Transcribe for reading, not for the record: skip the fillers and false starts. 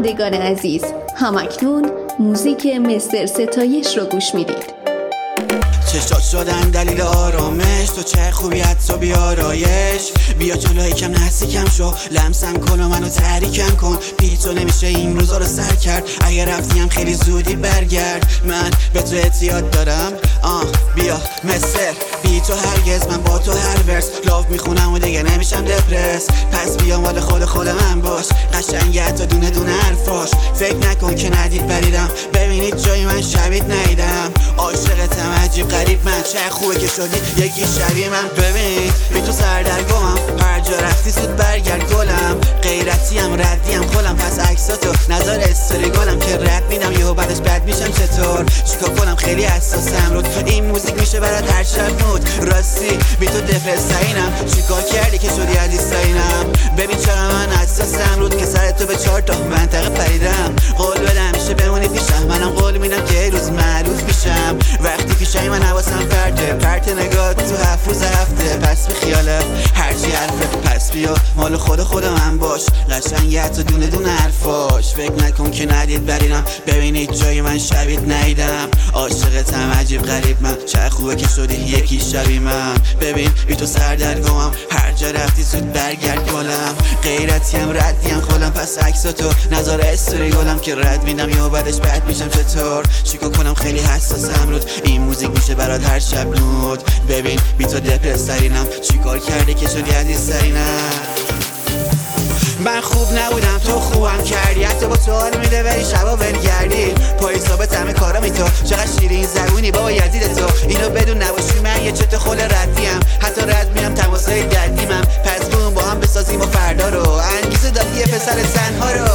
شنوندگان عزیز، همکنون موزیک مستر ستایش رو گوش میدید. چشات شدن دلیل آرامش، تو چه خوبیت تو بیارایش. بیا جلو یکم نزدیکم شو، لمسم کن و منو تحریکم کن. بی تو نمیشه این روزا رو سر کرد، اگر رفتیم خیلی زودی برگرد. من به تو اعتیاد دارم، بیا مستر. بی تو هرگز، من با تو هر ورس لاف میخونم و دیگه نمیشم دپرس. پس بیا مال خود من باش، قشنگه تا دونه دونه حرفاش. فکر نکن که ندید بریدم، ببینید جای من شبید نیدم. عاشقتم عجیب غریب، من چه خوبه که شدی یکی شبیه من. ببین بی تو سردرگمم، هر جا رفتی زود برگرد گلم. غیرتیم ردیم خلم، پس عکساتو نظر استوری گلم که رد میدم یهو بعدش بد میشم. چطور چیکار کنم خیلی حساسم رود، این موزیک میشه برات هر شب مود. راستی بی تو دپرسینم، چیکار کردی که شدی عزیزینم. ببین چقدر من حساسم رود که سر تو به 4 تا منطقه پریدم. قول بدم میشه بمونی پیشم، منم قول میدم که روز معروف میشم. وقتی پیشای من حواسم پرت نگاه تو 7 روز هفته. پس بی خیالت هرچی حرفه، پس بیا مال خود من باش. قشنگه تو دونه دونه حرفاش. فکر نکن که ندید بریدم، ببینید جای من شبید نیدم. عاشقتم عجیب غریب، من چه خوبه که شدی یکی شبیه من. ببین بی تو سردرگمم، هر جا رفتی زود برگرد گلم. غیرتیم ردیم خودم، پس عکساتو نظر استوری گلم که رد میدم یا بعدش بد میشم. چطور چیکار کنم خیلی حساسم رود، این موزیک میشه برات هر شب نود. ببین بی تو دپرسینم، چیکار کردی که شدی عزیزینم. من خوب نبودم تو خوبم کردی، حتی با تو حال میده بری شبا برگردی. پای ثابت همه کارا تو، چقدر شیرین زبونی بابا یزید تو. اینو بدون نباشی من یه چت خل ردیم، حتی رد میام تماسای دردیمم. پس بوم با هم بسازیم و فردا رو انگیزه دادی یه پسر زنها رو.